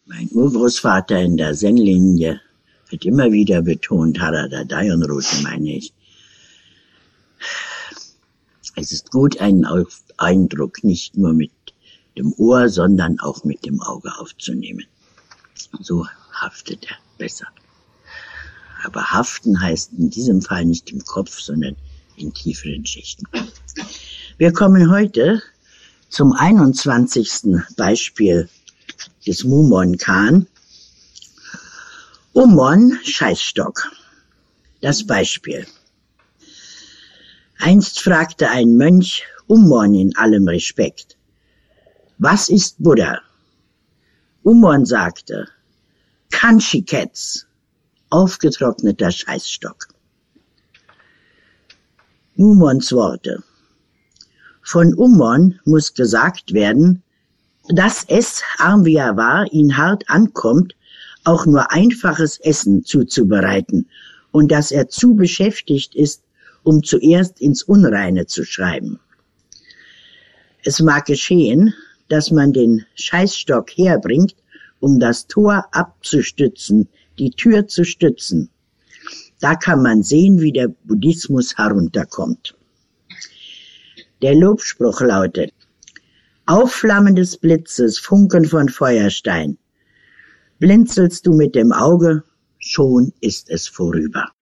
Mein Urgroßvater in der Zen-Linie hat immer wieder betont, Haradadai-Roten meine ich, es ist gut, einen Eindruck nicht nur mit dem Ohr, sondern auch mit dem Auge aufzunehmen. So haftet er besser. Aber haften heißt in diesem Fall nicht im Kopf, sondern in tieferen Schichten. Wir kommen heute zum 21. Beispiel des Mumon-Kan. Ummon, Scheißstock. Das Beispiel. Einst fragte ein Mönch Ummon in allem Respekt: Was ist Buddha? Ummon sagte: Kanchiketz, aufgetrockneter Scheißstock. Mumons Worte. Von Ummon muss gesagt werden, dass es, arm wie er war, ihn hart ankommt, auch nur einfaches Essen zuzubereiten und dass er zu beschäftigt ist, um zuerst ins Unreine zu schreiben. Es mag geschehen, dass man den Scheißstock herbringt, um das Tor abzustützen, die Tür zu stützen. Da kann man sehen, wie der Buddhismus herunterkommt. Der Lobspruch lautet: Aufflammen des Blitzes, Funken von Feuerstein. Blinzelst du mit dem Auge, schon ist es vorüber.